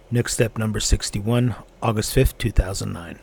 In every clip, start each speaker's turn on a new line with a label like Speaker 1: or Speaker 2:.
Speaker 1: Next Step number 61, August 5th, 2009.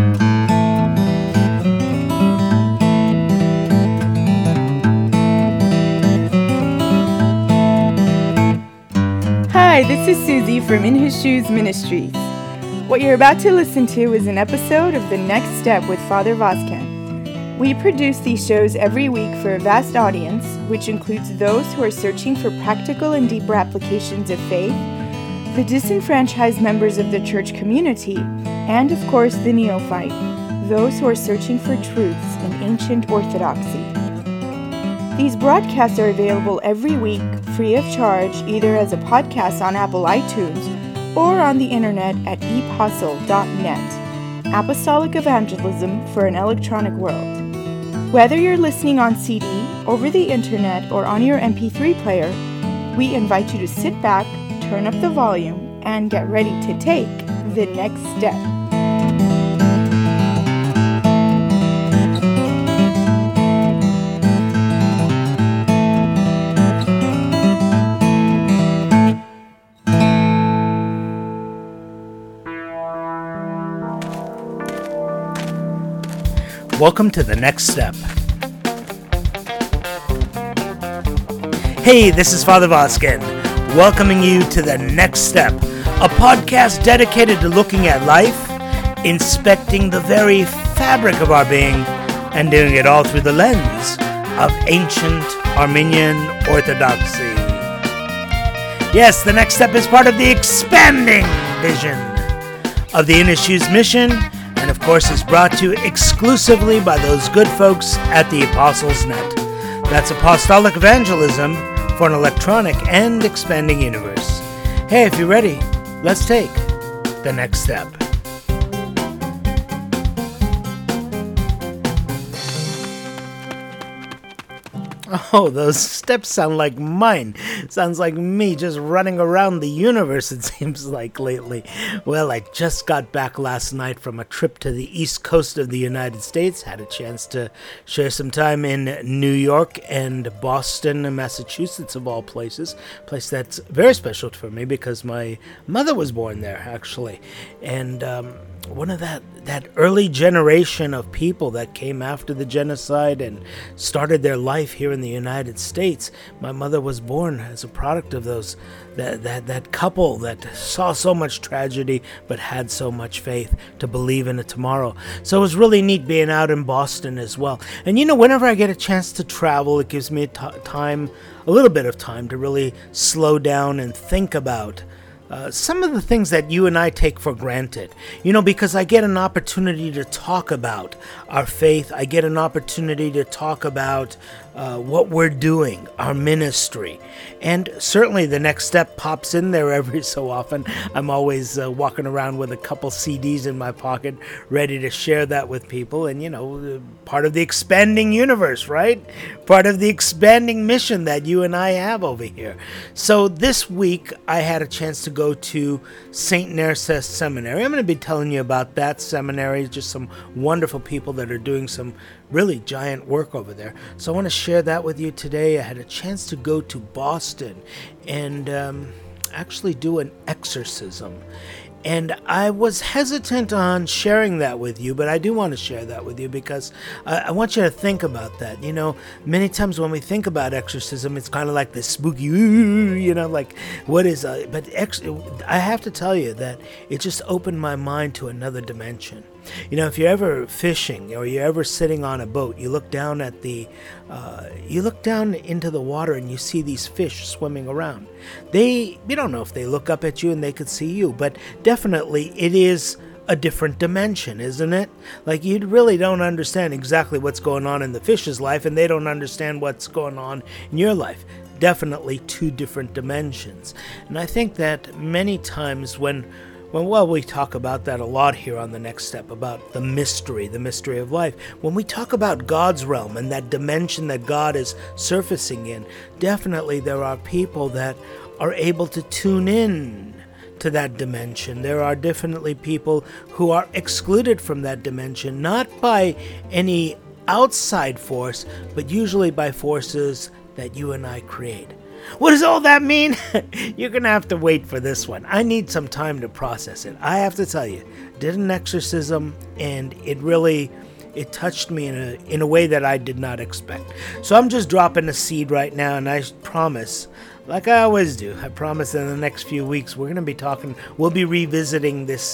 Speaker 2: Hi, this is Susie from In His Shoes Ministries. What you're about to listen to is an episode of The Next Step with Father Vazquez. We produce these shows every week for a vast audience, which includes those who are searching for practical and deeper applications of faith, the disenfranchised members of the church community, and of course the neophyte, those who are searching for truths in ancient orthodoxy. These broadcasts are available every week, free of charge, either as a podcast on Apple iTunes or on the internet at epostle.net, Apostolic Evangelism for an Electronic World. Whether you're listening on CD, over the internet, or on your MP3 player, we invite you to sit back, turn up the volume, and get ready to take the next step.
Speaker 1: Welcome to The Next Step. Hey, this is Father Vazquez, welcoming you to The Next Step, a podcast dedicated to looking at life, inspecting the very fabric of our being, and doing it all through the lens of ancient Armenian Orthodoxy. Yes, The Next Step is part of the expanding vision of the In His Shoes mission, and of course is brought to you exclusively by those good folks at the Apostles Net. That's Apostolic Evangelism for an electronic and expanding universe. Hey, if you're ready, let's take the next step. Oh, those steps sound like mine. Sounds like me just running around the universe, it seems like lately. Well, I just got back last night from a trip to the east coast of the United States. Had a chance to share some time in New York and Boston and Massachusetts, of all places. A place that's very special for me because my mother was born there, actually. And one of that early generation of people that came after the genocide and started their life here in the United States. My mother was born as a product of that couple that saw so much tragedy but had so much faith to believe in a tomorrow. So it was really neat being out in Boston as well. And you know, whenever I get a chance to travel, it gives me a little bit of time to really slow down and think about some of the things that you and I take for granted, because I get an opportunity to talk about our faith. I get an opportunity to talk about what we're doing, our ministry. And certainly the next step pops in there every so often. I'm always walking around with a couple CDs in my pocket, ready to share that with people. And, part of the expanding universe, right? Part of the expanding mission that you and I have over here. So this week, I had a chance to go to St. Narcisse Seminary. I'm going to be telling you about that seminary, just some wonderful people that are doing some really giant work over there. So I want to share that with you today. I had a chance to go to Boston and actually do an exorcism. And I was hesitant on sharing that with you, but I do want to share that with you because I want you to think about that. Many times when we think about exorcism, it's kind of like this spooky, like what is but I have to tell you that it just opened my mind to another dimension. If you're ever fishing or you're ever sitting on a boat, you look down at you look down into the water and you see these fish swimming around. You don't know if they look up at you and they could see you, but definitely it is a different dimension, isn't it? Like you really don't understand exactly what's going on in the fish's life, and they don't understand what's going on in your life. Definitely two different dimensions. And I think that many times when we talk about that a lot here on The Next Step, about the mystery of life. When we talk about God's realm and that dimension that God is surfacing in, definitely there are people that are able to tune in to that dimension. There are definitely people who are excluded from that dimension, not by any outside force, but usually by forces that you and I create. What does all that mean? You're going to have to wait for this one. I need some time to process it. I have to tell you, did an exorcism, and it touched me in a way that I did not expect. So I'm just dropping a seed right now, and I promise, like I always do, I promise in the next few weeks we'll be revisiting this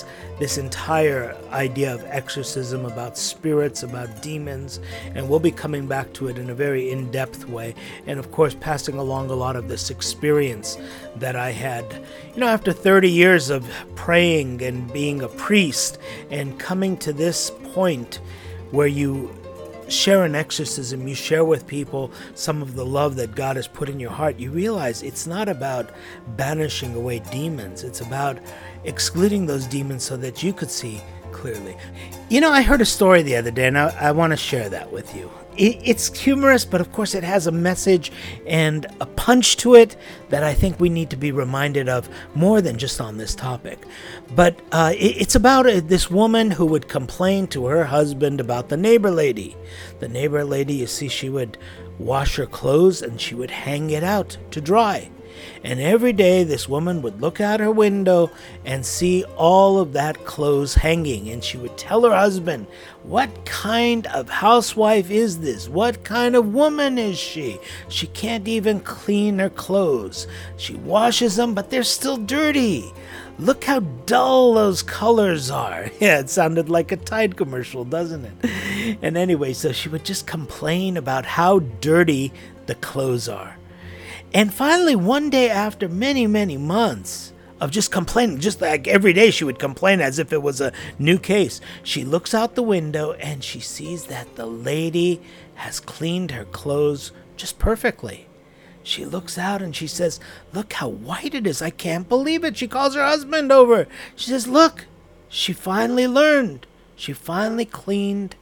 Speaker 1: entire idea of exorcism, about spirits, about demons, and we'll be coming back to it in a very in-depth way, and of course passing along a lot of this experience that I had, after 30 years of praying and being a priest, and coming to this point where you share an exorcism, you share with people some of the love that God has put in your heart. You realize it's not about banishing away demons. It's about excluding those demons so that you could see clearly. I heard a story the other day, and I want to share that with you. It's humorous, but of course it has a message and a punch to it that I think we need to be reminded of more than just on this topic. But it's about this woman who would complain to her husband about the neighbor lady. The neighbor lady, you see, she would wash her clothes and she would hang it out to dry. And every day this woman would look out her window and see all of that clothes hanging. And she would tell her husband, "What kind of housewife is this? What kind of woman is she? She can't even clean her clothes. She washes them, but they're still dirty. Look how dull those colors are." Yeah, it sounded like a Tide commercial, doesn't it? And anyway, so she would just complain about how dirty the clothes are. And finally, one day after many, many months of just complaining, just like every day she would complain as if it was a new case, she looks out the window and she sees that the lady has cleaned her clothes just perfectly. She looks out and she says, "Look how white it is. I can't believe it." She calls her husband over. She says, "Look, she finally learned. She finally cleaned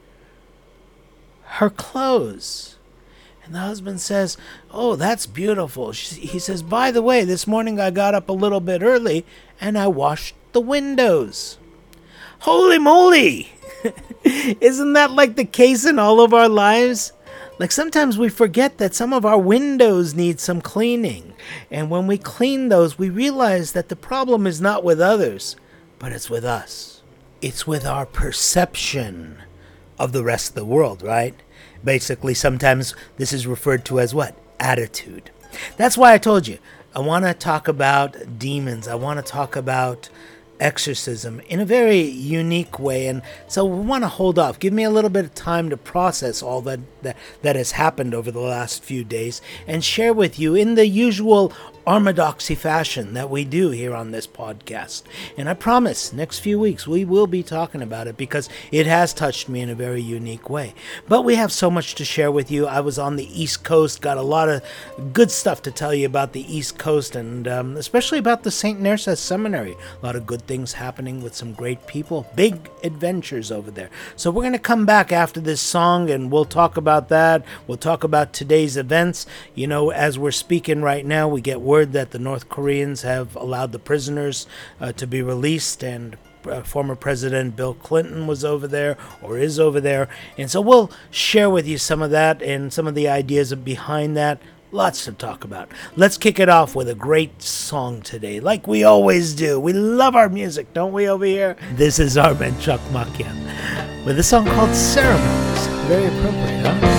Speaker 1: her clothes." And the husband says, "Oh, that's beautiful." He says, "By the way, this morning I got up a little bit early and I washed the windows." Holy moly! Isn't that like the case in all of our lives? Like sometimes we forget that some of our windows need some cleaning. And when we clean those, we realize that the problem is not with others, but it's with us. It's with our perception of the rest of the world, right? Basically, sometimes this is referred to as what? Attitude. That's why I told you, I want to talk about demons. I want to talk about exorcism in a very unique way. And so we want to hold off. Give me a little bit of time to process all that has happened over the last few days and share with you in the usual orthodoxy fashion that we do here on this podcast. And I promise, next few weeks we will be talking about it because it has touched me in a very unique way. But we have so much to share with you. I was on the East Coast, got a lot of good stuff to tell you about the East Coast, and especially about the St. Nerses Seminary. A lot of good things happening with some great people, big adventures over there. So we're going to come back after this song and we'll talk about that. We'll talk about today's events. As we're speaking right now, we get word that the North Koreans have allowed the prisoners to be released, and former President Bill Clinton was over there or is over there. And so we'll share with you some of that and some of the ideas behind that. Lots to talk about. Let's kick it off with a great song today, like we always do. We love our music, don't we, over here? This is Armen Chakmakyan with a song called Ceremonies. Very appropriate, huh?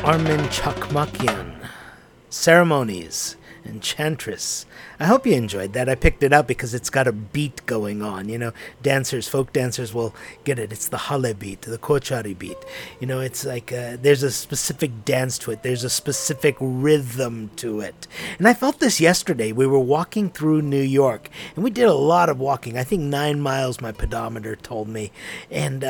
Speaker 1: Armin Chakmakyan, Ceremonies, Enchantress. I hope you enjoyed that. I picked it up because it's got a beat going on. Folk dancers will get it. It's the Hale beat, the Kochari beat. It's like there's a specific dance to it. There's a specific rhythm to it. And I felt this yesterday. We were walking through New York, and we did a lot of walking. I think 9 miles, my pedometer told me. And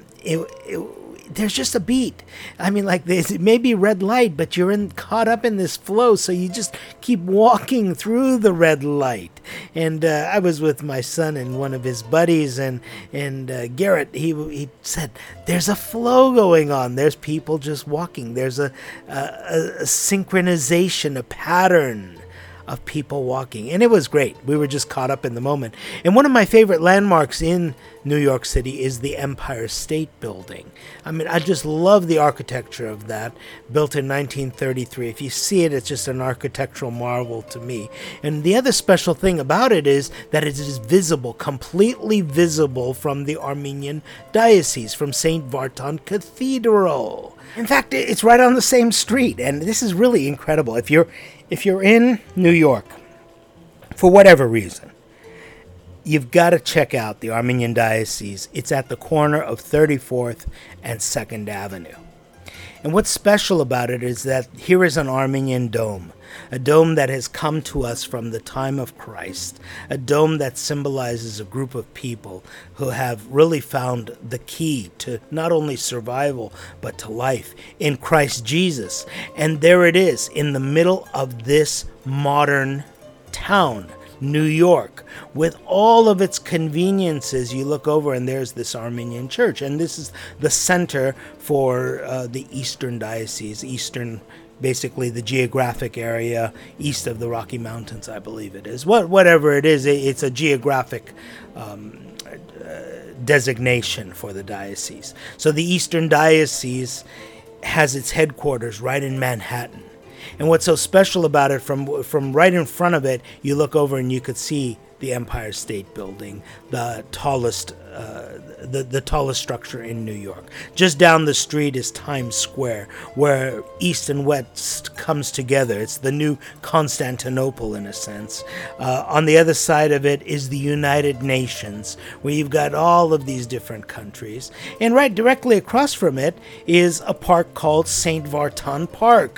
Speaker 1: there's just a beat. I mean, like, it may be red light, but you're caught up in this flow, so you just keep walking through the red light. And I was with my son and one of his buddies, and Garrett, he said, there's a flow going on. There's people just walking. There's a synchronization, a pattern of people walking. And it was great. We were just caught up in the moment. And one of my favorite landmarks in New York City is the Empire State Building. I mean, I just love the architecture of that, built in 1933. If you see it, it's just an architectural marvel to me. And the other special thing about it is that it is visible, completely visible from the Armenian diocese, from St. Vartan Cathedral. In fact, it's right on the same street, and this is really incredible. If you're in New York, for whatever reason, you've got to check out the Armenian Diocese. It's at the corner of 34th and 2nd Avenue. And what's special about it is that here is an Armenian dome, a dome that has come to us from the time of Christ, a dome that symbolizes a group of people who have really found the key to not only survival, but to life in Christ Jesus. And there it is in the middle of this modern town, New York, with all of its conveniences. You look over and there's this Armenian church, and this is the center for the Eastern Diocese, basically the geographic area east of the Rocky Mountains, I believe it is. Whatever it is, it's a geographic designation for the diocese. So the Eastern Diocese has its headquarters right in Manhattan. And what's so special about it, from right in front of it, you look over and you could see the Empire State Building, the tallest structure in New York. Just down the street is Times Square, where East and West comes together. It's the new Constantinople, in a sense. On the other side of it is the United Nations, where you've got all of these different countries. And right directly across from it is a park called St. Vartan Park.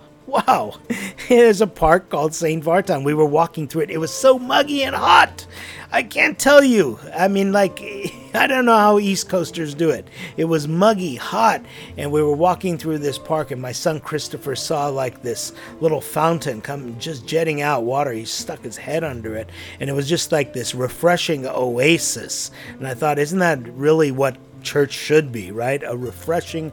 Speaker 1: Wow, there's a park called St. Vartan. We were walking through it. It was so muggy and hot. I can't tell you. I mean, like, I don't know how East Coasters do it. It was muggy, hot, and we were walking through this park, and my son Christopher saw, like, this little fountain come just jetting out water. He stuck his head under it, and it was just like this refreshing oasis. And I thought, isn't that really what church should be, right? A refreshing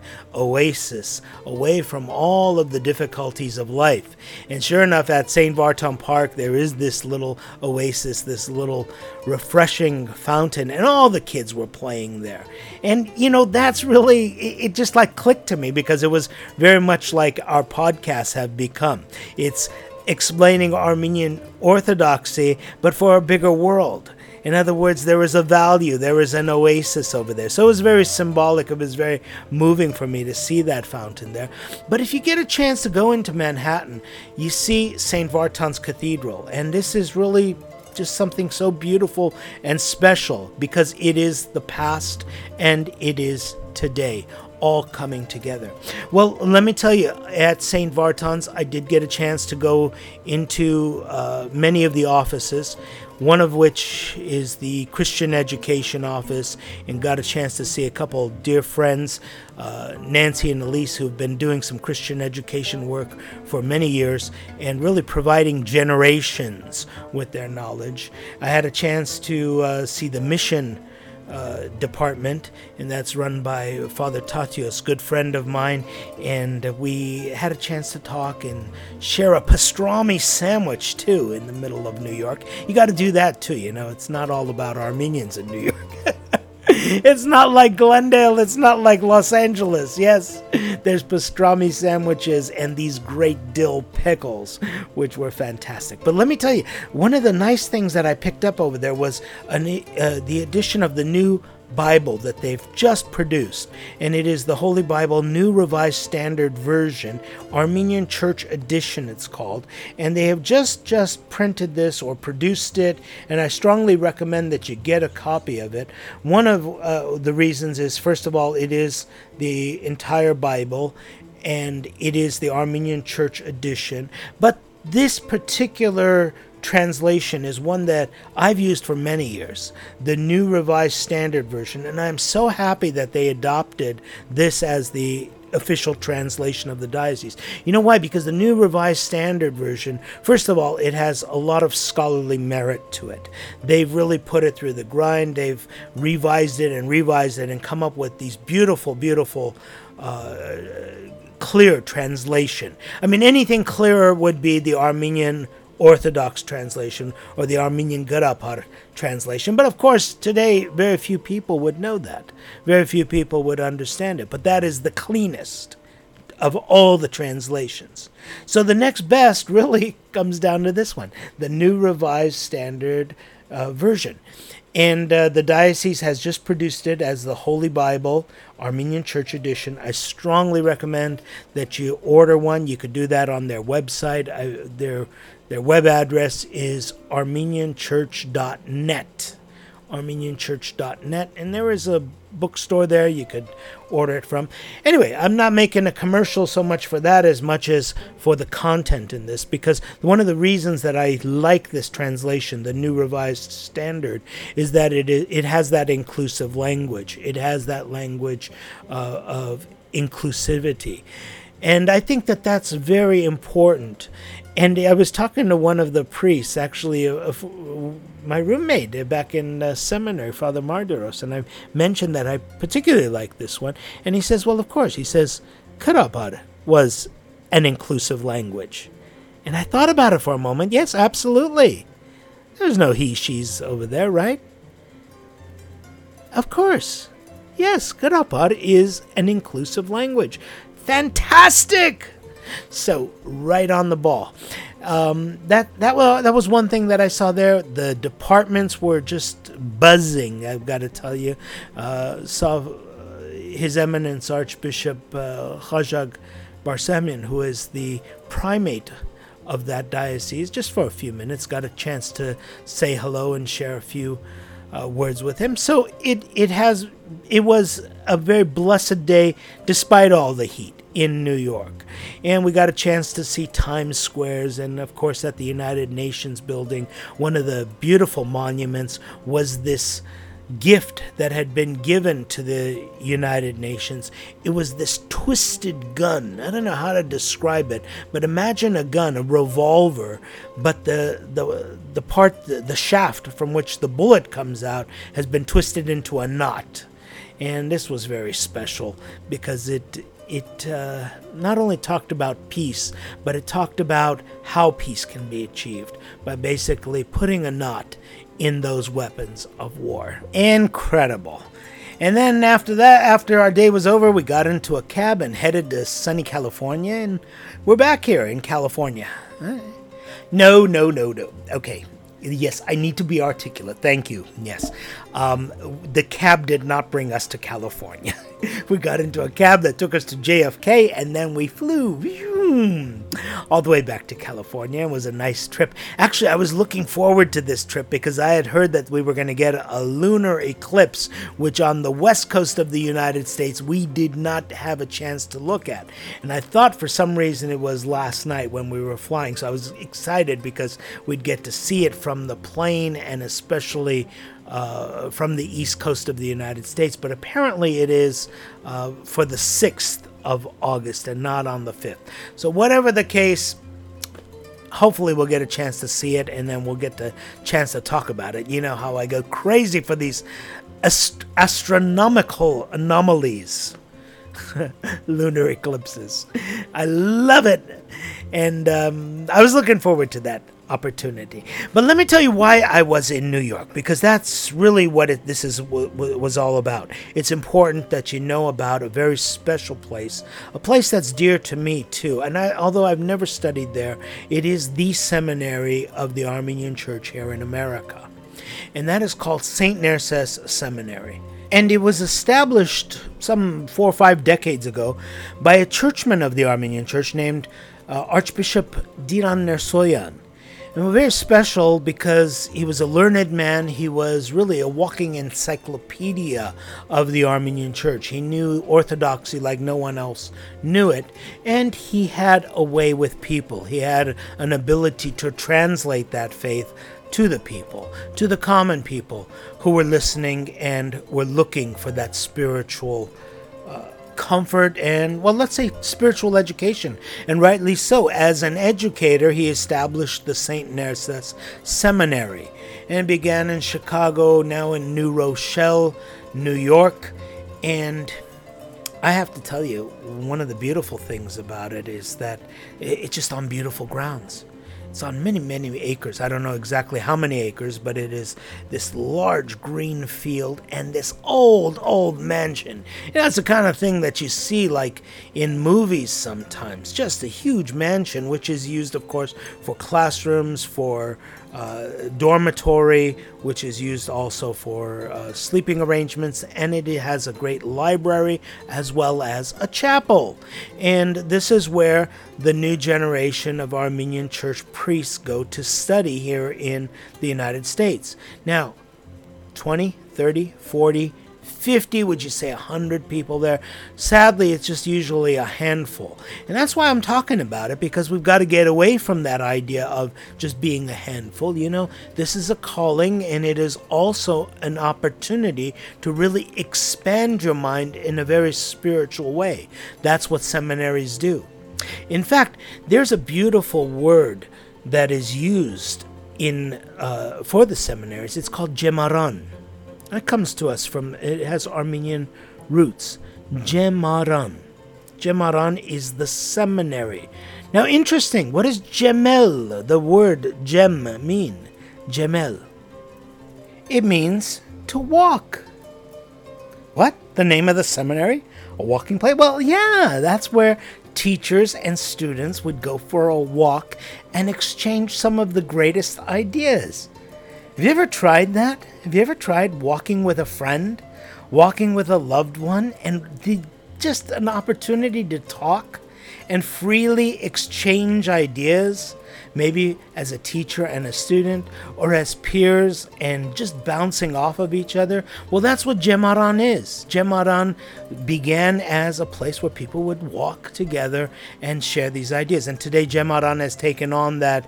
Speaker 1: oasis away from all of the difficulties of life. And sure enough, at St. Vartan Park, there is this little oasis, this little refreshing fountain, and all the kids were playing there. And, that's really, it just like clicked to me, because it was very much like our podcasts have become. It's explaining Armenian orthodoxy, but for a bigger world. In other words, there was a value, there was an oasis over there. So it was very symbolic. It was very moving for me to see that fountain there. But if you get a chance to go into Manhattan, you see St. Vartan's Cathedral. And this is really just something so beautiful and special, because it is the past and it is today, all coming together. Well, let me tell you, at St. Vartan's, I did get a chance to go into many of the offices, one of which is the Christian Education Office, and got a chance to see a couple of dear friends, Nancy and Elise, who've been doing some Christian education work for many years and really providing generations with their knowledge. I had a chance to see the mission department, and that's run by Father Tatios, good friend of mine, and we had a chance to talk and share a pastrami sandwich too in the middle of New York. You got to do that too, it's not all about Armenians in New York. It's not like Glendale, it's not like Los Angeles. Yes, there's pastrami sandwiches and these great dill pickles, which were fantastic. But let me tell you, one of the nice things that I picked up over there was the addition of the new Bible that they've just produced, and it is the Holy Bible New Revised Standard Version, Armenian Church Edition it's called, and they have just printed this or produced it, and I strongly recommend that you get a copy of it. One of the reasons is, first of all, it is the entire Bible, and it is the Armenian Church Edition, but this particular translation is one that I've used for many years, the New Revised Standard Version, and I'm so happy that they adopted this as the official translation of the diocese. You know why? Because the New Revised Standard Version, first of all, it has a lot of scholarly merit to it. They've really put it through the grind. They've revised it and come up with these beautiful clear translation. I mean, anything clearer would be the Armenian Orthodox translation or the Armenian Garapar translation. But of course, today, very few people would know that. Very few people would understand it. But that is the cleanest of all the translations. So the next best really comes down to this one, the New Revised Standard Version. And the diocese has just produced it as the Holy Bible, Armenian Church Edition. I strongly recommend that you order one. You could do that on their website. Their web address is armenianchurch.net. armenianchurch.net, and there is a bookstore there you could order it from. Anyway, I'm not making a commercial so much for that as much as for the content in this, because one of the reasons that I like this translation, the New Revised Standard, is that it has that inclusive language. It has that language of inclusivity. And I think that that's very important. And I was talking to one of the priests, actually, my roommate back in seminary, Father Mardaros, and I mentioned that I particularly like this one. And he says, well, of course, he says, Karapar was an inclusive language. And I thought about it for a moment. Yes, absolutely. There's no he, she's over there, right? Of course. Yes, Karapar is an inclusive language. Fantastic! So, right on the ball. That was one thing that I saw there. The departments were just buzzing, I've got to tell you. Saw His Eminence Archbishop Khajag Barsamian, who is the primate of that diocese, just for a few minutes. Got a chance to say hello and share a few words with him. So it was a very blessed day despite all the heat in New York. And we got a chance to see Times Squares, and of course at the United Nations building, one of the beautiful monuments was this gift that had been given to the United Nations. It was this twisted gun. I don't know how to describe it, but imagine a gun, a revolver, but the shaft from which the bullet comes out has been twisted into a knot. And this was very special because it not only talked about peace, but it talked about how peace can be achieved by basically putting a knot in those weapons of war. Incredible. And then after our day was over, we got into a cab and headed to sunny California, and we're back here in California. No. Okay. Yes, I need to be articulate. Thank you. Yes. The cab did not bring us to California. We got into a cab that took us to JFK, and then we flew all the way back to California. It was a nice trip. Actually, I was looking forward to this trip because I had heard that we were going to get a lunar eclipse, which on the west coast of the United States, we did not have a chance to look at. And I thought for some reason it was last night when we were flying, so I was excited because we'd get to see it from the plane, and especially from the east coast of the United States. But apparently it is for the 6th of August and not on the 5th. So whatever the case, hopefully we'll get a chance to see it, and then we'll get the chance to talk about it. You know how I go crazy for these astronomical anomalies. Lunar eclipses. I love it. And I was looking forward to that opportunity. But let me tell you why I was in New York, because that's really what this was all about. It's important that you know about a very special place, a place that's dear to me too. And although I've never studied there, it is the seminary of the Armenian Church here in America. And that is called St. Narcissus Seminary. And it was established some 4 or 5 decades ago by a churchman of the Armenian Church named Archbishop Diran Nersoyan. And very special because he was a learned man. He was really a walking encyclopedia of the Armenian Church. He knew Orthodoxy like no one else knew it. And he had a way with people. He had an ability to translate that faith to the people, to the common people who were listening and were looking for that spiritual comfort and, well, let's say spiritual education. And rightly so. As an educator, he established the St. Nerses Seminary and began in Chicago, now in New Rochelle, New York. And I have to tell you, one of the beautiful things about it is that it's just on beautiful grounds. It's on many, many acres. I don't know exactly how many acres, but it is this large green field and this old mansion. That's the kind of thing that you see like in movies sometimes. Just a huge mansion, which is used, of course, for classrooms, for dormitory, which is used also for sleeping arrangements, and it has a great library as well as a chapel. And this is where the new generation of Armenian church priests go to study here in the United States. Now, 20, 30, 40, 50, would you say 100 people there? Sadly, it's just usually a handful. And that's why I'm talking about it, because we've got to get away from that idea of just being a handful. You know, this is a calling, and it is also an opportunity to really expand your mind in a very spiritual way. That's what seminaries do. In fact, there's a beautiful word that is used in for the seminaries. It's called Gemaran. That comes to us from, it has Armenian roots. Gemaran. Gemaran is the seminary. Now, interesting. What does Gemel, the word gem, mean? Gemel. It means to walk. What? The name of the seminary? A walking place? Well, yeah, that's where teachers and students would go for a walk and exchange some of the greatest ideas. Have you ever tried that? Have you ever tried walking with a friend, walking with a loved one, and just an opportunity to talk and freely exchange ideas, maybe as a teacher and a student, or as peers, and just bouncing off of each other? Well, that's what Gemaran is. Gemaran began as a place where people would walk together and share these ideas. And today Gemaran has taken on that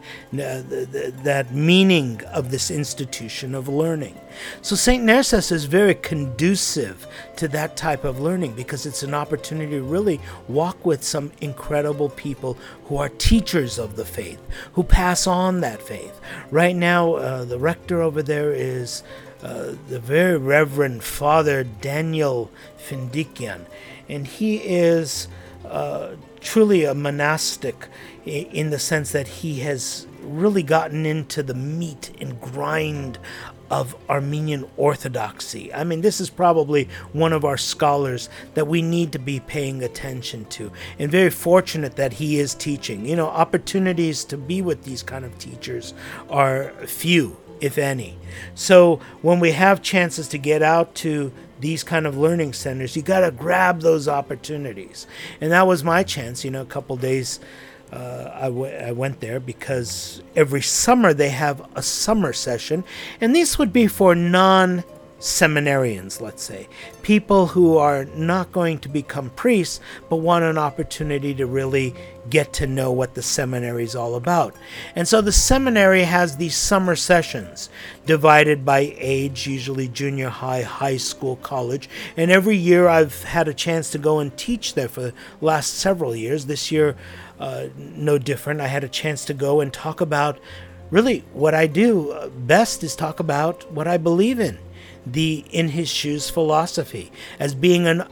Speaker 1: meaning of this institution of learning. So St. Nerses is very conducive to that type of learning, because it's an opportunity to really walk with some incredible people who are teachers of the faith, who pass on that faith. Right now, the rector over there is the very Reverend Father Daniel Findikian, and he is truly a monastic in the sense that he has really gotten into the meat and grind of Armenian Orthodoxy. I mean, this is probably one of our scholars that we need to be paying attention to, and very fortunate that he is teaching. You know, opportunities to be with these kind of teachers are few, if any. So when we have chances to get out to these kind of learning centers, you got to grab those opportunities. And that was my chance, you know, a couple days I went there because every summer they have a summer session, and these would be for non-seminarians, let's say, people who are not going to become priests but want an opportunity to really get to know what the seminary is all about. And so the seminary has these summer sessions divided by age, usually junior high, high school, college, and every year I've had a chance to go and teach there for the last several years. This year, no different. I had a chance to go and talk about really what I do best is talk about what I believe in, the In His Shoes philosophy, as being an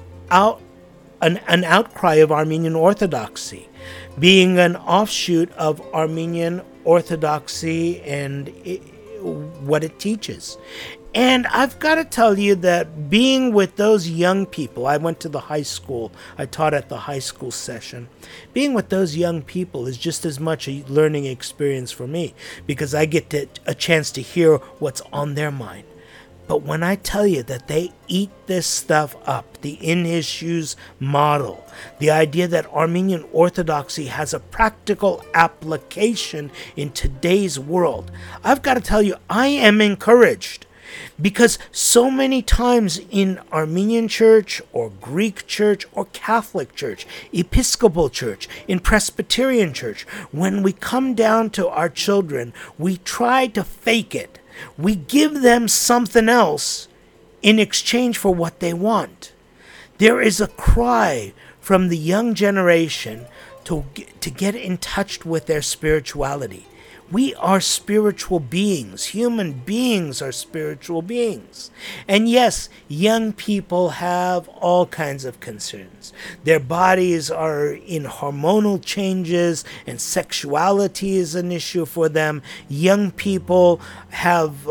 Speaker 1: outcry of Armenian Orthodoxy, being an offshoot of Armenian Orthodoxy and what it teaches. And I've got to tell you that being with those young people, I went to the high school, I taught at the high school session. Being with those young people is just as much a learning experience for me, because I get a chance to hear what's on their mind. But when I tell you that they eat this stuff up, the in his shoes model, the idea that Armenian Orthodoxy has a practical application in today's world, I've got to tell you, I am encouraged. Because so many times in Armenian church or Greek church or Catholic church, Episcopal church, in Presbyterian church, when we come down to our children, we try to fake it. We give them something else in exchange for what they want. There is a cry from the young generation to get in touch with their spirituality. We are spiritual beings. Human beings are spiritual beings. And yes, young people have all kinds of concerns. Their bodies are in hormonal changes, and sexuality is an issue for them. Young people have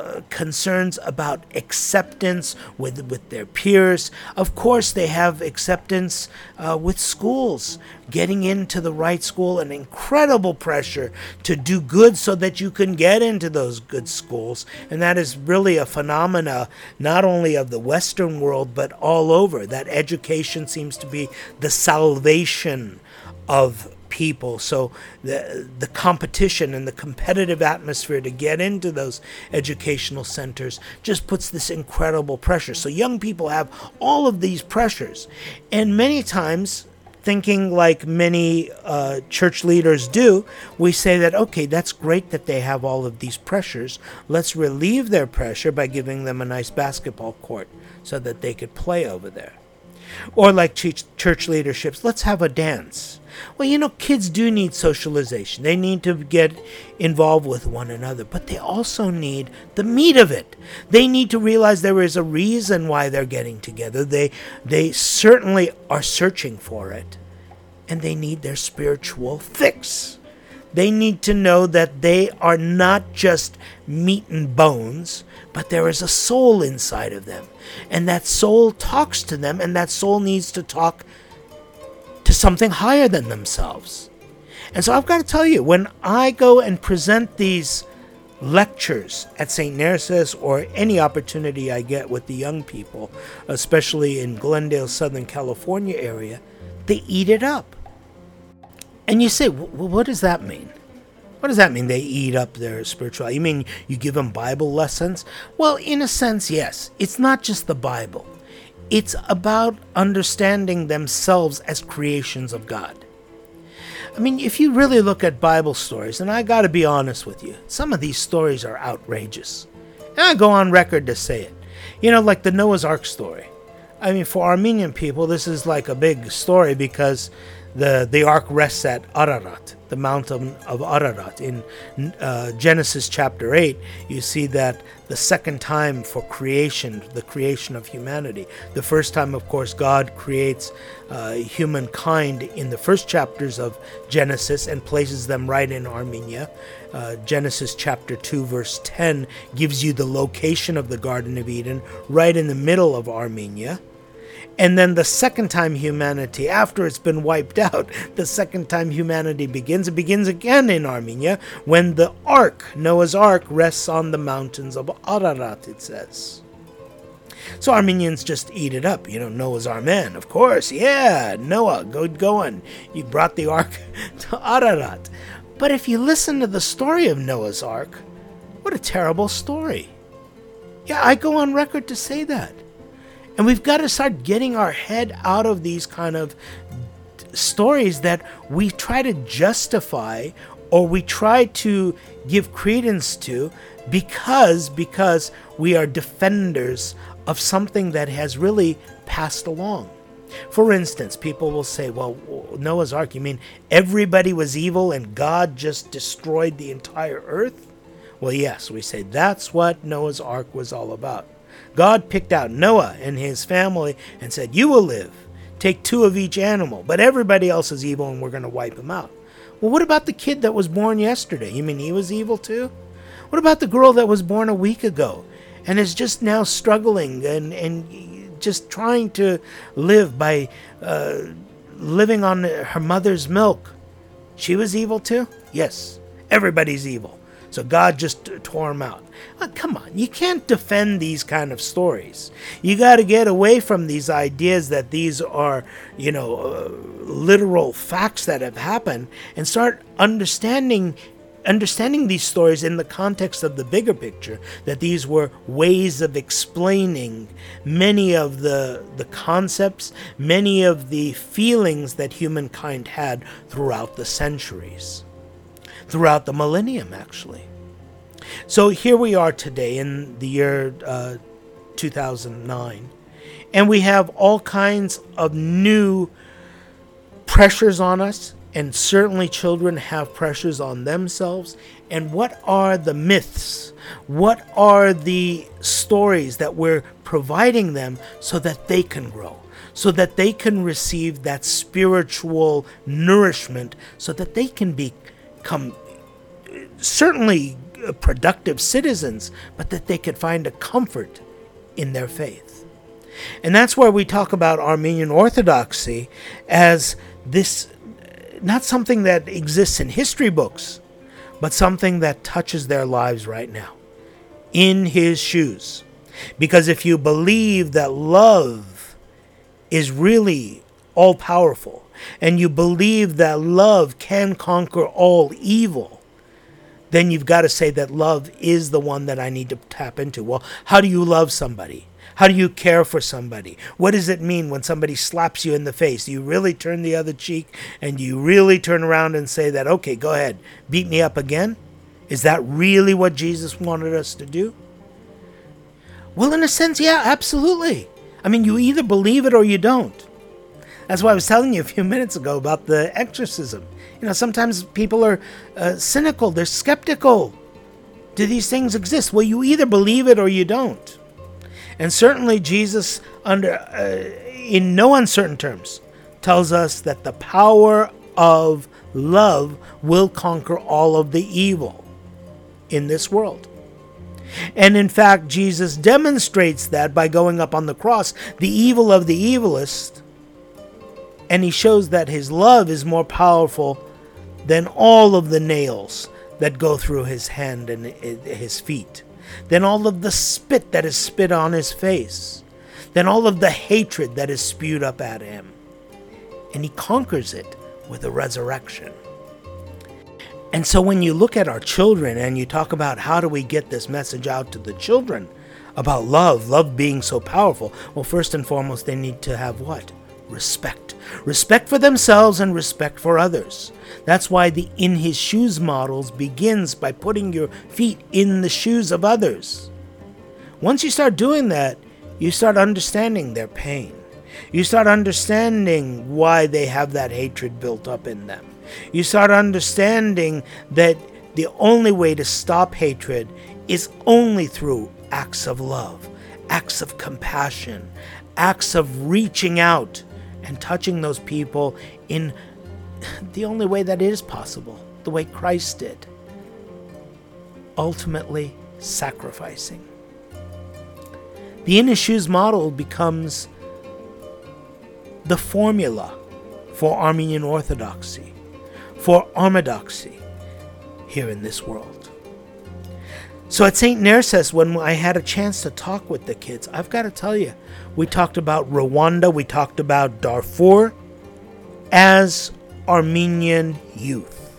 Speaker 1: concerns about acceptance with their peers. Of course, they have acceptance with schools. Getting into the right school, an incredible pressure to do good so that you can get into those good schools. And that is really a phenomena not only of the Western world, but all over. That education seems to be the salvation of people. So the competition and the competitive atmosphere to get into those educational centers just puts this incredible pressure. So young people have all of these pressures. And many times, thinking like many church leaders do, we say that, okay, that's great that they have all of these pressures. Let's relieve their pressure by giving them a nice basketball court so that they could play over there. Or like church leaderships, let's have a dance. Well, kids do need socialization. They need to get involved with one another, but they also need the meat of it. They need to realize there is a reason why they're getting together. They certainly are searching for it, and they need their spiritual fix. They need to know that they are not just meat and bones, but there is a soul inside of them. And that soul talks to them, and that soul needs to talk to something higher than themselves. And so I've got to tell you, when I go and present these lectures at St. Narcissus or any opportunity I get with the young people, especially in Glendale, Southern California area, they eat it up. And you say, well, what does that mean? What does that mean, they eat up their spirituality? You mean you give them Bible lessons? Well, in a sense, yes. It's not just the Bible. It's about understanding themselves as creations of God. I mean, if you really look at Bible stories, and I got to be honest with you, some of these stories are outrageous. And I go on record to say it. Like the Noah's Ark story. I mean, for Armenian people, this is like a big story because the ark rests at Ararat, the mountain of Ararat. In Genesis chapter 8, you see that the second time for creation, the creation of humanity. The first time, of course, God creates humankind in the first chapters of Genesis and places them right in Armenia. Genesis chapter 2, verse 10 gives you the location of the Garden of Eden right in the middle of Armenia. And then the second time humanity, after it's been wiped out, the second time humanity begins, it begins again in Armenia when the ark, Noah's Ark, rests on the mountains of Ararat, it says. So Armenians just eat it up. Noah's our man, of course. Yeah, Noah, good going. You brought the ark to Ararat. But if you listen to the story of Noah's Ark, what a terrible story. Yeah, I go on record to say that. And we've got to start getting our head out of these kind of stories that we try to justify or we try to give credence to because we are defenders of something that has really passed along. For instance, people will say, well, Noah's Ark, you mean everybody was evil and God just destroyed the entire earth? Well, yes, we say that's what Noah's Ark was all about. God picked out Noah and his family and said, you will live. Take 2 of each animal, but everybody else is evil and we're going to wipe them out. Well, what about the kid that was born yesterday? You mean he was evil too? What about the girl that was born a week ago and is just now struggling and just trying to live by living on her mother's milk? She was evil too? Yes, everybody's evil. So God just tore them out. Come on, you can't defend these kind of stories. You got to get away from these ideas that these are, literal facts that have happened, and start understanding these stories in the context of the bigger picture, that these were ways of explaining many of the concepts, many of the feelings that humankind had throughout the centuries, throughout the millennium, actually. So here we are today in the year 2009, and we have all kinds of new pressures on us, and certainly children have pressures on themselves. And what are the myths? What are the stories that we're providing them so that they can grow, so that they can receive that spiritual nourishment, so that they can become certainly productive citizens, but that they could find a comfort in their faith? And that's where we talk about Armenian Orthodoxy as this, not something that exists in history books, but something that touches their lives right now, in his shoes. Because if you believe that love is really all-powerful, and you believe that love can conquer all evil, then you've got to say that love is the one that I need to tap into. Well, how do you love somebody? How do you care for somebody? What does it mean when somebody slaps you in the face? Do you really turn the other cheek, and do you really turn around and say that, okay, go ahead, beat me up again? Is that really what Jesus wanted us to do? Well, in a sense, yeah, absolutely. I mean, you either believe it or you don't. That's why I was telling you a few minutes ago about the exorcism. Sometimes people are cynical. They're skeptical. Do these things exist? Well, you either believe it or you don't. And certainly Jesus, in no uncertain terms, tells us that the power of love will conquer all of the evil in this world. And in fact, Jesus demonstrates that by going up on the cross, the evil of the evilest, and he shows that his love is more powerful than all of the nails that go through his hand and his feet, than all of the spit that is spit on his face, than all of the hatred that is spewed up at him. And he conquers it with a resurrection. And so when you look at our children and you talk about how do we get this message out to the children about love being so powerful, well, first and foremost, they need to have what? Respect. Respect for themselves and respect for others. That's why the In His Shoes models begins by putting your feet in the shoes of others. Once you start doing that, you start understanding their pain. You start understanding why they have that hatred built up in them. You start understanding that the only way to stop hatred is only through acts of love, acts of compassion, acts of reaching out and touching those people in the only way that is possible, the way Christ did, ultimately sacrificing. The In His Shoes model becomes the formula for Armenian Orthodoxy, for Armadoxy here in this world. So at St. Nerses, when I had a chance to talk with the kids, I've got to tell you, we talked about Rwanda, we talked about Darfur as Armenian youth.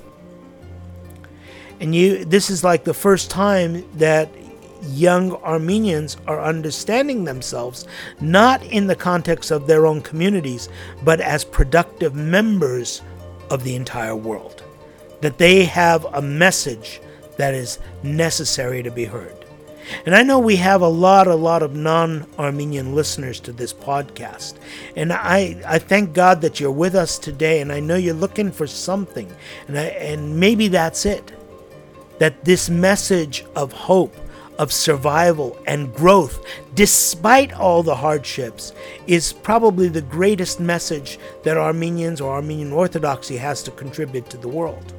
Speaker 1: And this is like the first time that young Armenians are understanding themselves, not in the context of their own communities, but as productive members of the entire world. That they have a message that is necessary to be heard. And I know we have a lot of non-Armenian listeners to this podcast. And I thank God that you're with us today, and I know you're looking for something. And maybe that's it. That this message of hope, of survival and growth, despite all the hardships, is probably the greatest message that Armenians or Armenian Orthodoxy has to contribute to the world.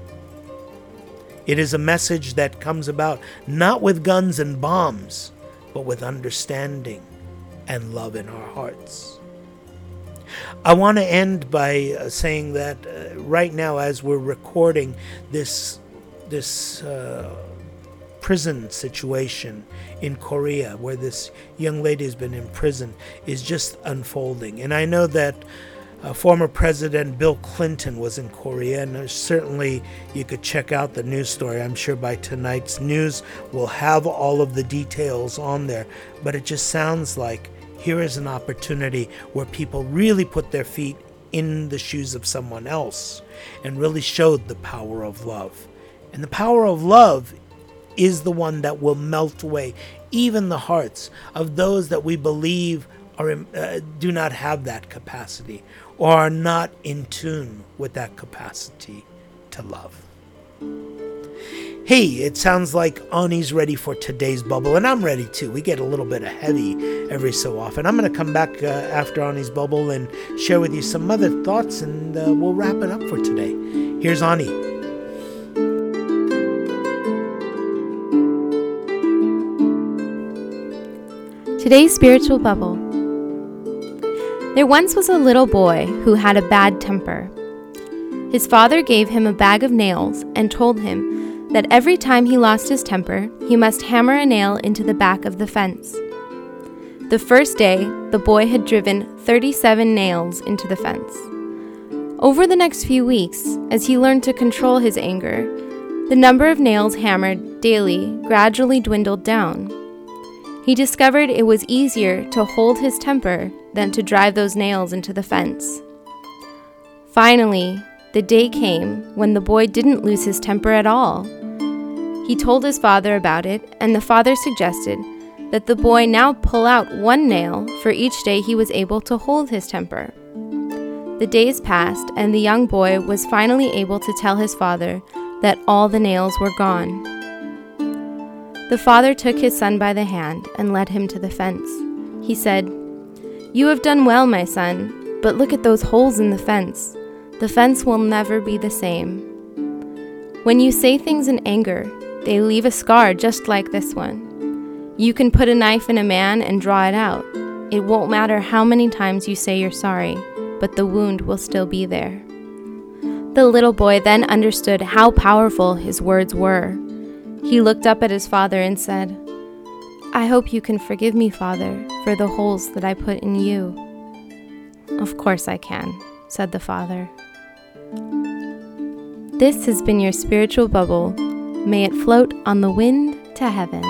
Speaker 1: It is a message that comes about not with guns and bombs, but with understanding and love in our hearts. I want to end by saying that right now, as we're recording this prison situation in Korea, where this young lady has been imprisoned, is just unfolding. And I know that former President Bill Clinton was in Korea, and certainly you could check out the news story. I'm sure by tonight's news we'll have all of the details on there. But it just sounds like here is an opportunity where people really put their feet in the shoes of someone else and really showed the power of love. And the power of love is the one that will melt away even the hearts of those that we believe do not have that capacity or are not in tune with that capacity to love. Hey, it sounds like Ani's ready for today's bubble, and I'm ready too. We get a little bit of heavy every so often. I'm going to come back after Ani's bubble and share with you some other thoughts, and we'll wrap it up for today. Here's Ani.
Speaker 3: Today's spiritual bubble. There once was a little boy who had a bad temper. His father gave him a bag of nails and told him that every time he lost his temper, he must hammer a nail into the back of the fence. The first day, the boy had driven 37 nails into the fence. Over the next few weeks, as he learned to control his anger, the number of nails hammered daily gradually dwindled down. He discovered it was easier to hold his temper than to drive those nails into the fence. Finally, the day came when the boy didn't lose his temper at all. He told his father about it, and the father suggested that the boy now pull out one nail for each day he was able to hold his temper. The days passed, and the young boy was finally able to tell his father that all the nails were gone. The father took his son by the hand and led him to the fence. He said, "You have done well, my son, but look at those holes in the fence. The fence will never be the same. When you say things in anger, they leave a scar just like this one. You can put a knife in a man and draw it out. It won't matter how many times you say you're sorry, but the wound will still be there." The little boy then understood how powerful his words were. He looked up at his father and said, "I hope you can forgive me, Father, for the holes that I put in you." "Of course I can," said the father. This has been your spiritual bubble. May it float on the wind to heaven.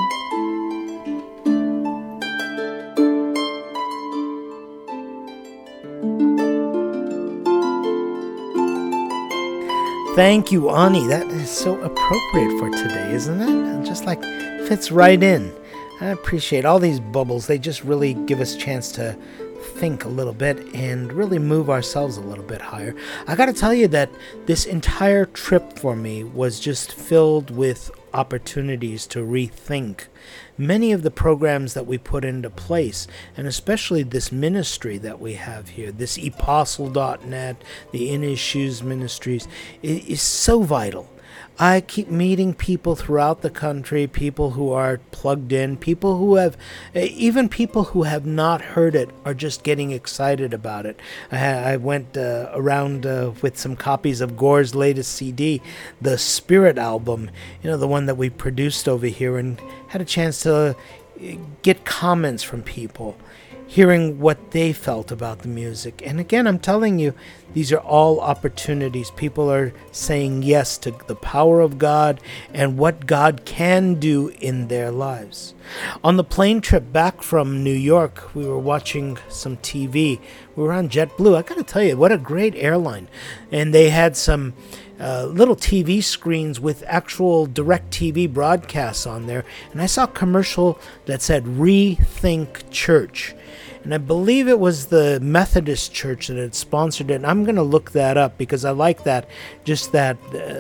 Speaker 1: Thank you, Ani. That is so appropriate for today, isn't it? It just like fits right in. I appreciate all these bubbles. They just really give us a chance to think a little bit and really move ourselves a little bit higher. I got to tell you that this entire trip for me was just filled with opportunities to rethink many of the programs that we put into place, and especially this ministry that we have here, this epostle.net, the In His Shoes Ministries, is so vital. I keep meeting people throughout the country, people who are plugged in, people who have, even people who have not heard it are just getting excited about it. I went around with some copies of Gore's latest CD, the Spirit album, the one that we produced over here, and had a chance to get comments from people, hearing what they felt about the music. And again, I'm telling you, these are all opportunities. People are saying yes to the power of God and what God can do in their lives. On the plane trip back from New York, we were watching some TV. We were on JetBlue. I got to tell you, what a great airline. And they had some little TV screens with actual direct TV broadcasts on there. And I saw a commercial that said Rethink Church. And I believe it was the Methodist Church that had sponsored it. And I'm going to look that up because I like that, just that,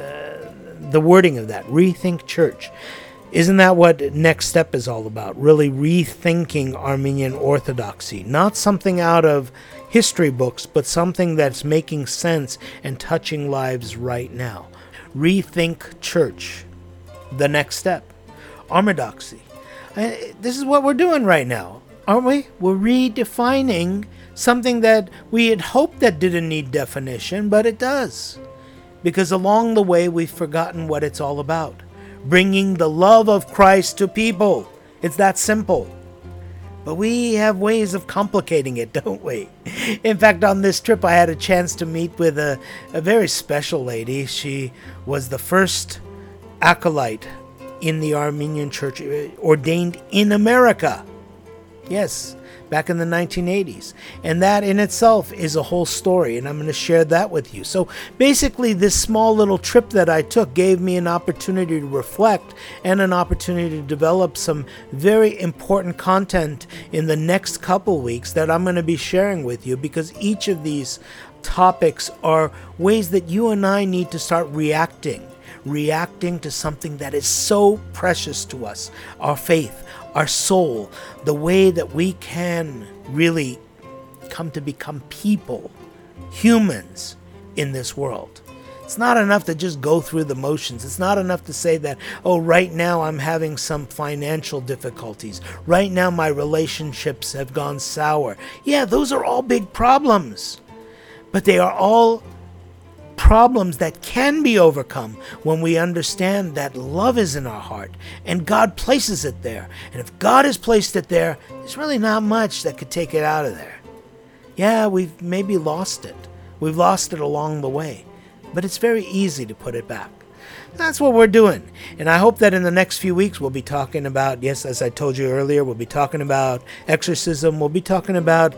Speaker 1: the wording of that, Rethink Church. Isn't that what Next Step is all about? Really rethinking Armenian Orthodoxy. Not something out of history books, but something that's making sense and touching lives right now. Rethink Church. The Next Step. Orthodoxy. This is what we're doing right now. Aren't we? We're redefining something that we had hoped that didn't need definition, but it does. Because along the way, we've forgotten what it's all about. bringing the love of Christ to people. It's that simple. But we have ways of complicating it, don't we? In fact, on this trip, I had a chance to meet with a very special lady. She was the first acolyte in the Armenian Church ordained in America. Yes, back in the 1980s. And that in itself is a whole story, and I'm going to share that with you. So basically, this small little trip that I took gave me an opportunity to reflect and an opportunity to develop some very important content in the next couple weeks that I'm going to be sharing with you, because each of these topics are ways that you and I need to start reacting to something that is so precious to us, our faith, our soul, the way that we can really come to become people, humans in this world. It's not enough to just go through the motions. It's not enough to say that, oh, right now I'm having some financial difficulties. Right now my relationships have gone sour. Yeah, those are all big problems. But they are all problems that can be overcome when we understand that love is in our heart and God places it there. And if God has placed it there, there's really not much that could take it out of there. Yeah, we've maybe lost it. We've lost it along the way, but it's very easy to put it back. That's what we're doing. And I hope that in the next few weeks we'll be talking about, yes, as I told you earlier, we'll be talking about exorcism. We'll be talking about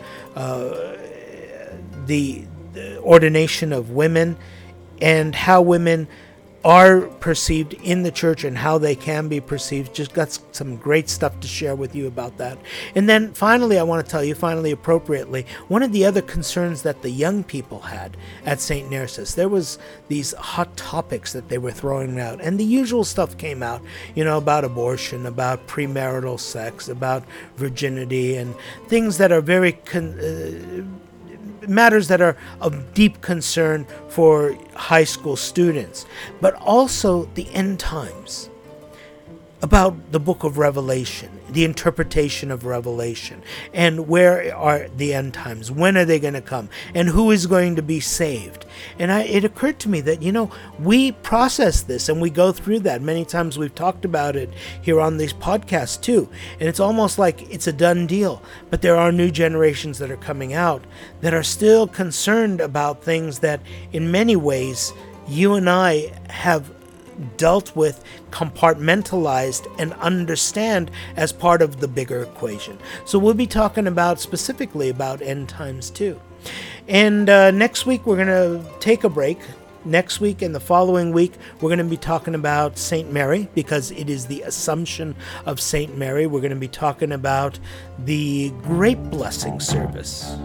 Speaker 1: the ordination of women and how women are perceived in the church and how they can be perceived. Just got some great stuff to share with you about that. And then finally, I want to tell you, appropriately, one of the other concerns that the young people had at St. Narcissus, there was these hot topics that they were throwing out, and the usual stuff came out, about abortion, about premarital sex, about virginity, and things that are very matters that are of deep concern for high school students, but also the end times, about the book of Revelation, the interpretation of Revelation, and where are the end times, when are they going to come, and who is going to be saved. And it occurred to me that, we process this and we go through that. Many times we've talked about it here on these podcasts too, and it's almost like it's a done deal. But there are new generations that are coming out that are still concerned about things that in many ways you and I have dealt with, compartmentalized, and understand as part of the bigger equation. So we'll be talking specifically about end times too. And next week we're going to take a break. Next week and the following week we're going to be talking about St. Mary, because it is the Assumption of St. Mary. We're going to be talking about the grape blessing service.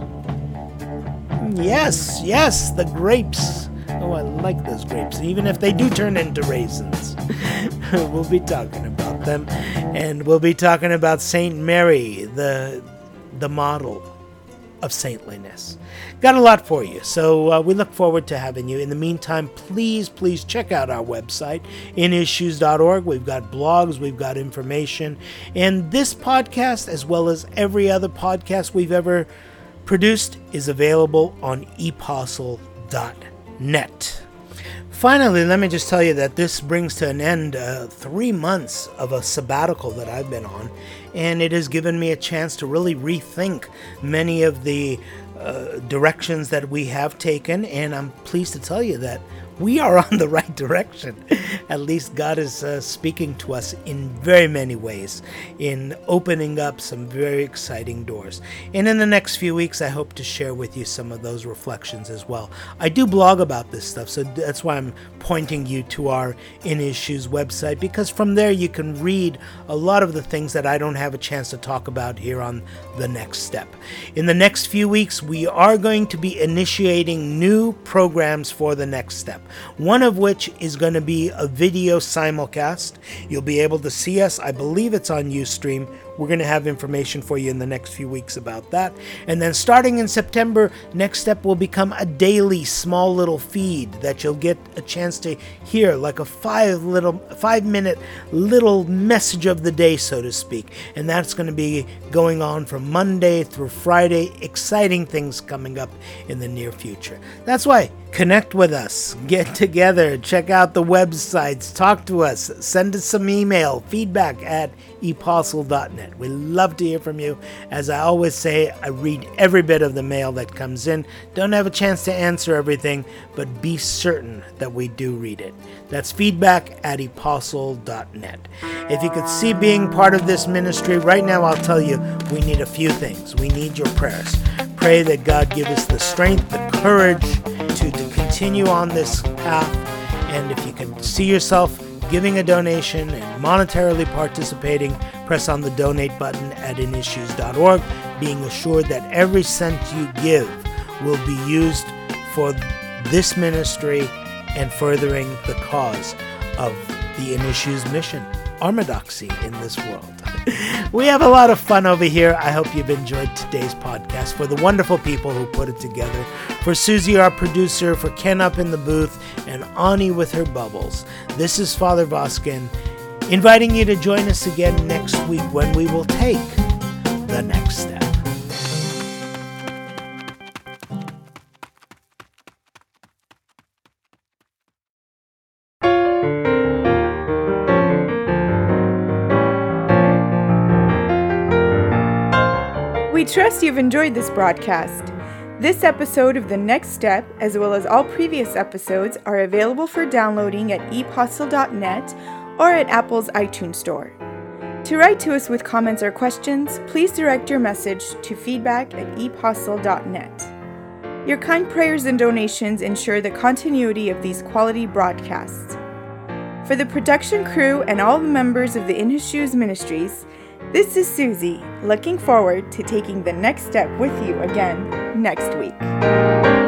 Speaker 1: Yes, the grapes. Oh, I like those grapes, even if they do turn into raisins. We'll be talking about them. And we'll be talking about St. Mary, the model of saintliness. Got a lot for you, so we look forward to having you. In the meantime, please check out our website, inissues.org. We've got blogs, we've got information. And this podcast, as well as every other podcast we've ever produced, is available on epostle.net. Finally, let me just tell you that this brings to an end 3 months of a sabbatical that I've been on, and it has given me a chance to really rethink many of the directions that we have taken, and I'm pleased to tell you that we are on the right direction. At least God is speaking to us in very many ways, in opening up some very exciting doors. And in the next few weeks, I hope to share with you some of those reflections as well. I do blog about this stuff, so that's why I'm pointing you to our In Issues website, because from there you can read a lot of the things that I don't have a chance to talk about here on The Next Step. In the next few weeks, we are going to be initiating new programs for The Next Step. One of which is going to be a video simulcast. You'll be able to see us. I believe it's on Ustream. We're going to have information for you in the next few weeks about that. And then starting in September, Next Step will become a daily small little feed that you'll get a chance to hear, like a 5-minute little message of the day, so to speak. And that's going to be going on from Monday through Friday. Exciting things coming up in the near future. That's why connect with us. Get together, check out the websites, talk to us, send us some email, feedback at epostle.net. We love to hear from you. As I always say, I read every bit of the mail that comes in. Don't have a chance to answer everything, but be certain that we do read it. That's feedback at epostle.net. If you could see being part of this ministry, right now I'll tell you, we need a few things. We need your prayers. Pray that God give us the strength, the courage to continue on this path. And if you can see yourself giving a donation and monetarily participating, press on the donate button at inissues.org, being assured that every cent you give will be used for this ministry and furthering the cause of the In Issues mission, orthodoxy in this world. We have a lot of fun over here. I hope you've enjoyed today's podcast. For the wonderful people who put it together, for Susie, our producer, for Ken up in the booth, and Ani with her bubbles, this is Father Voskin, inviting you to join us again next week when we will take the next step.
Speaker 2: We trust you've enjoyed this broadcast. This episode of The Next Step, as well as all previous episodes, are available for downloading at epostle.net or at Apple's iTunes Store. To write to us with comments or questions, please direct your message to feedback@epostle.net. Your kind prayers and donations ensure the continuity of these quality broadcasts. For the production crew and all the members of the In His Shoes Ministries, this is Susie, looking forward to taking the next step with you again next week.